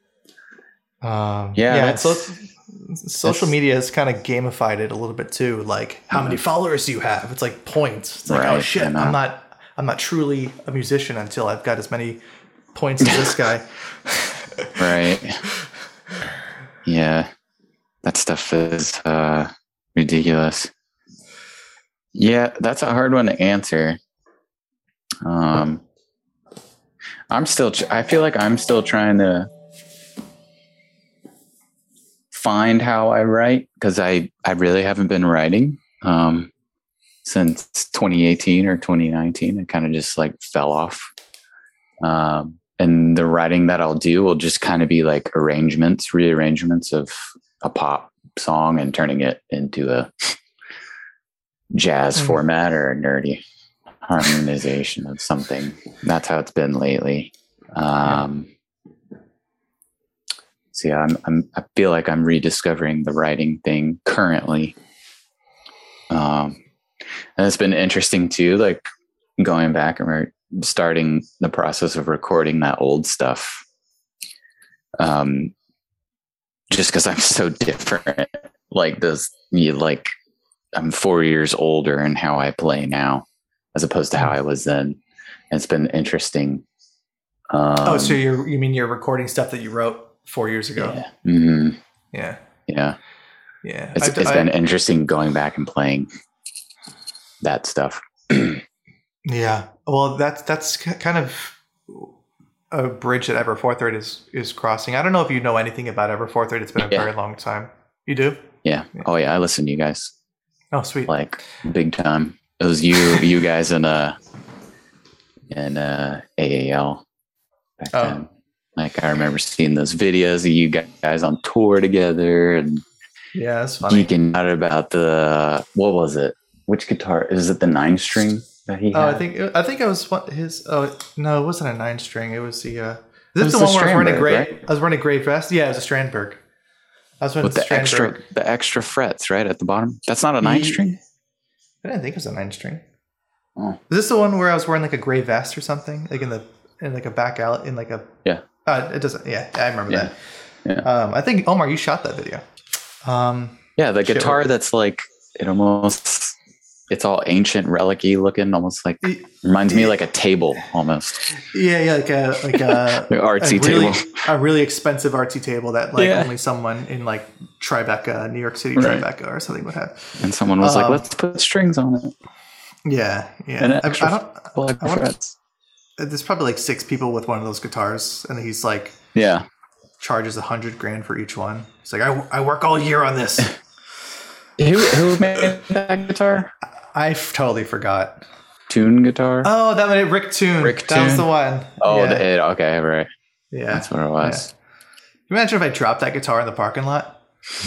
Social media has kind of gamified it a little bit too. Like, how many followers do you have? It's like points. It's like, oh shit, I'm not truly a musician until I've got as many points as this guy. Right. Yeah, that stuff is ridiculous. Yeah, that's a hard one to answer. I feel like I'm still trying to find how I write, because I really haven't been writing since 2018 or 2019. It kind of just like fell off. And the writing that I'll do will just kind of be like rearrangements of a pop song and turning it into a jazz format or a nerdy harmonization of something. That's how it's been lately. So yeah, I feel like I'm rediscovering the writing thing currently. And it's been interesting too, like going back and we're starting the process of recording that old stuff. Just because I'm so different, like I'm 4 years older in how I play now, as opposed to how I was then. And it's been interesting. So you mean you're recording stuff that you wrote 4 years ago? Yeah. Mm-hmm. Yeah. Yeah. Yeah. It's been interesting going back and playing that stuff. Yeah. Well, that's kind of a bridge that Ever Fourth Rate is crossing. I don't know if you know anything about Ever Fourth Rate. It's been a very long time. You do? Yeah. Oh yeah. I listen to you guys. Oh, sweet. Like big time. It was you guys in AAL back then. Like I remember seeing those videos of you guys on tour together and yeah, that's funny. Geeking out about what was it? Which guitar? Is it the 9-string that he had? I think it was his. Oh no, it wasn't a 9-string. It was the. Is this the one where I was wearing right? I was wearing a gray vest. Yeah, it was a Strandberg. I was wearing with the extra frets right at the bottom. That's not a 9-string. I didn't think it was a 9-string. Oh, is this the one where I was wearing like a gray vest or something, like in like a back alley in like a yeah? It doesn't. Yeah, I remember that. Yeah. I think Omar, you shot that video. Yeah, the guitar that's like it's all ancient relic-y looking, almost like reminds me like a table almost. Yeah, like a artsy table. A really expensive artsy table that only someone in like Tribeca, New York City, Tribeca or something would have. And someone was like, "Let's put strings on it." Yeah. And frets. There's probably like 6 people with one of those guitars, and he's like, charges $100,000 for each one. He's like, I work all year on this. Who made that guitar? I totally forgot. Tune guitar? Oh, that one, Rick Tune. That was the one. Oh, okay, right. Yeah. That's what it was. Yeah. Imagine if I dropped that guitar in the parking lot.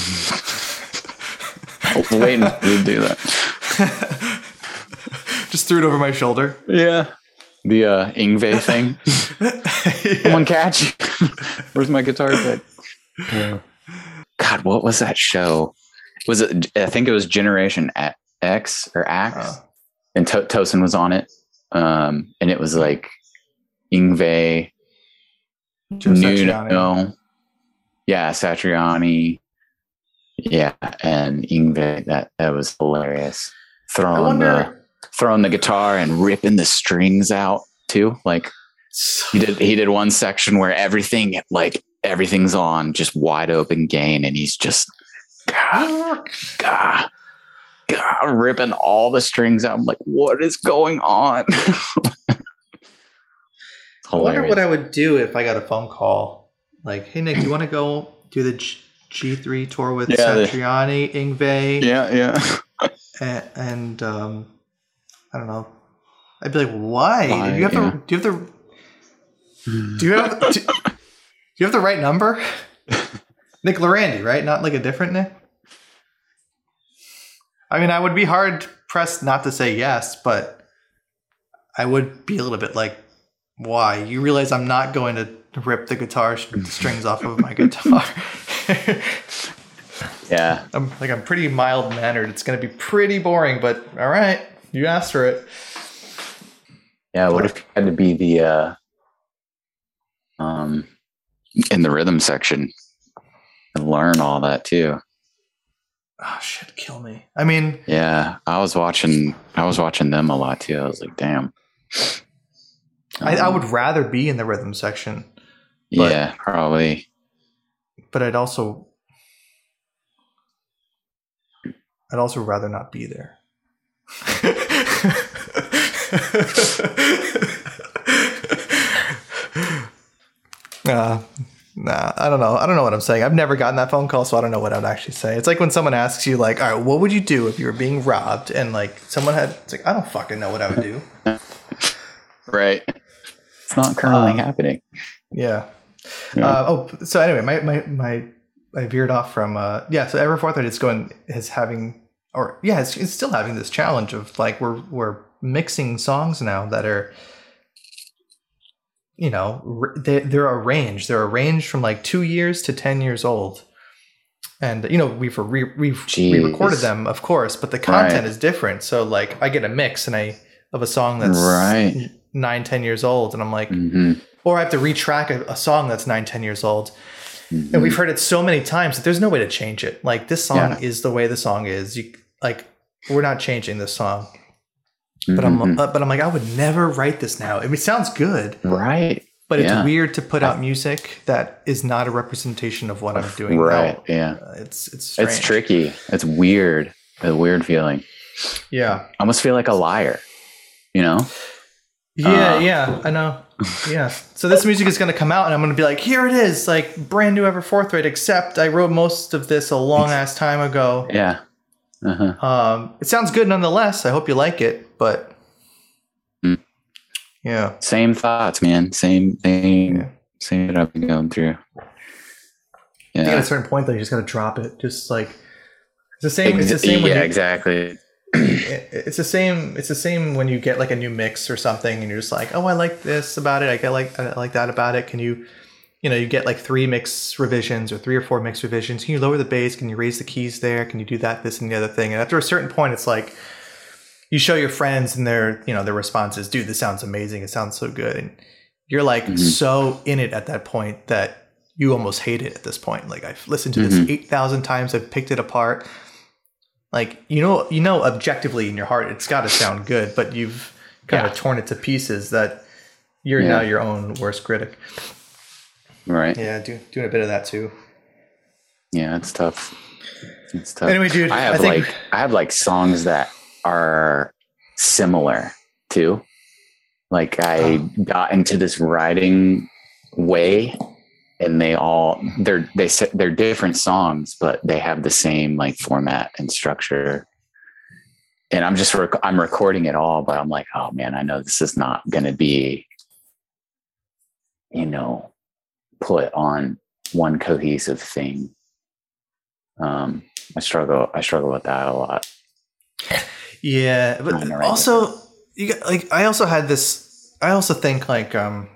Waiting for you to do that. Just threw it over my shoulder. Yeah. The Yngwie thing. Someone catch. Where's my guitar pick? God, what was that show? I think it was Generation X or Axe, and Tosin was on it, and it was like Yngwie, Nuno, Satriani, and Yngwie. That was hilarious. Throwing the guitar and ripping the strings out too. Like he did one section where everything's on just wide open gain, and he's just ripping all the strings out. I'm like, what is going on? I wonder what I would do if I got a phone call like, "Hey Nick, do you want to go do the G3 tour with Satriani, Yngwie?" Yeah. And I don't know. I'd be like, "Why? Do you have the right number?" Nick Lorandi, right? Not like a different Nick. I mean, I would be hard pressed not to say yes, but I would be a little bit like, "Why? You realize I'm not going to rip the guitar strings off of my guitar." Yeah. I'm pretty mild mannered. It's going to be pretty boring, but all right, you asked for it. Yeah. What if you had to be the in the rhythm section and learn all that too? Oh shit, kill me. I mean, yeah, I was watching them a lot too. I was like, damn. I would rather be in the rhythm section. Yeah, probably. But I'd also rather not be there. Nah, I don't know. I don't know what I'm saying. I've never gotten that phone call, so I don't know what I'd actually say. It's like when someone asks you, like, "All right, what would you do if you were being robbed?" And like someone it's like, I don't fucking know what I would do. Right. It's not currently happening. Yeah. So anyway, my I veered off from so Ever Forthright it's still having this challenge of like we're mixing songs now that are, you know, they're arranged from like 2 years to 10 years old. And, you know, we've re-recorded them, of course, but the content is different. So like I get a mix of a song that's 9-10 years old, and I'm like, or I have to retrack a song that's 9-10 years old. And we've heard it so many times that there's no way to change it. Like this song is the way the song is. We're not changing this song. But I'm like, I would never write this now. It sounds good. Right. But it's weird to put out music that is not a representation of what I'm doing now. Yeah. It's strange. It's tricky. It's weird. A weird feeling. Yeah. I almost feel like a liar, you know? Yeah, I know. Yeah. So this music is going to come out and I'm going to be like, here it is, like brand new Ever Forthright, except I wrote most of this a long ass time ago. Yeah. It sounds good nonetheless. I hope you like it, but yeah. Same thoughts, man. Same thing. Yeah. Same that I've been going through. Yeah. I think at a certain point though, you just got to drop it. Just like it's the same. It's the same. Yeah, exactly. It's the same. It's the same when you get like a new mix or something, and you're just like, oh, I like this about it. I like that about it. Can you get like 3 mix revisions or 3 or 4 mix revisions. Can you lower the bass? Can you raise the keys there? Can you do that, this, and the other thing? And after a certain point, it's like you show your friends, and their response is, dude, this sounds amazing. It sounds so good, and you're like so in it at that point that you almost hate it at this point. Like I've listened to this 8,000 times. I've picked it apart. Like, you know, objectively in your heart, it's got to sound good, but you've kind of torn it to pieces that you're now your own worst critic. Right. Yeah. Doing a bit of that too. Yeah. It's tough. Anyway, dude, I have like songs that are similar too. Like I got into this writing way, and they're different songs, but they have the same like format and structure. And I'm recording it all, but I'm like, oh man, I know this is not going to be, put on one cohesive thing. I struggle with that a lot. Yeah, but also you got, like, I also think like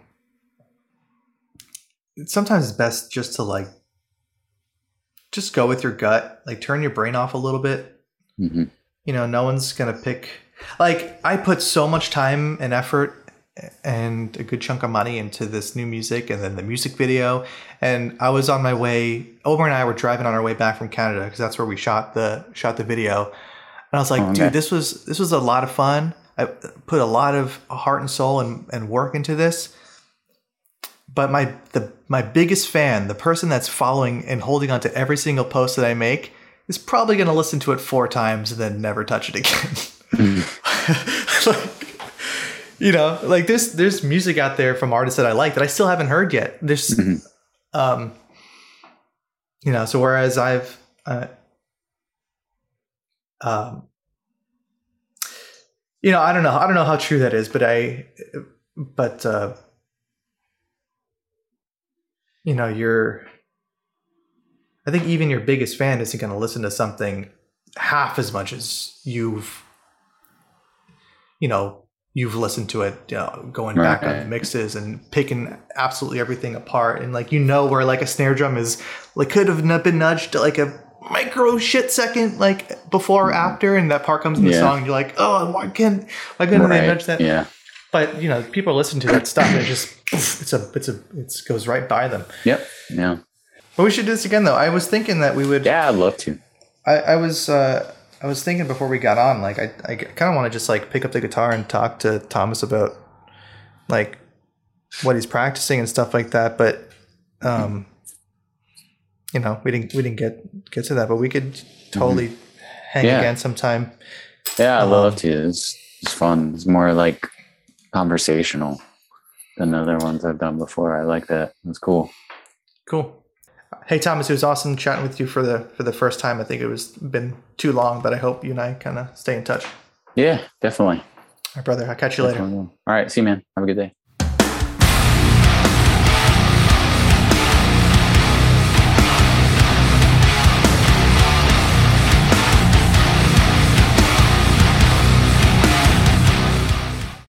sometimes it's best just to like just go with your gut, like turn your brain off a little bit. No one's gonna pick. Like I put so much time and effort and a good chunk of money into this new music, and then the music video, and I was on my way. Omer and I were driving on our way back from Canada because that's where we shot the video, and I was like, dude, this was a lot of fun. I put a lot of heart and soul and work into this. But my biggest fan, the person that's following and holding on to every single post that I make, is probably going to listen to it 4 times and then never touch it again. Like there's music out there from artists that I like that I still haven't heard yet. There's, so whereas I've, I don't know how true that is, but I think even your biggest fan isn't going to listen to something half as much as you've listened to it, going back on the mixes and picking absolutely everything apart. And like, where like a snare drum is like, could have been nudged to like a micro shit second, like before or after. And that part comes in the song and you're like, oh, why couldn't they nudge that? Yeah. But people listen to that stuff and it just, it goes right by them. Yep. Yeah. But we should do this again though. I was thinking that we would. Yeah, I'd love to. I was thinking before we got on, like I kind of want to just like pick up the guitar and talk to Thomas about like what he's practicing and stuff like that. But we didn't get to that, but we could totally hang again sometime. Yeah, I'd love to. It's fun. It's more like conversational than other ones I've done before. I like that. It's cool. Cool. Hey Thomas, it was awesome chatting with you for the first time. I think it was been too long, but I hope you and I kind of stay in touch. Yeah, definitely. All right, brother. I'll catch you later. All right, see you, man. Have a good day.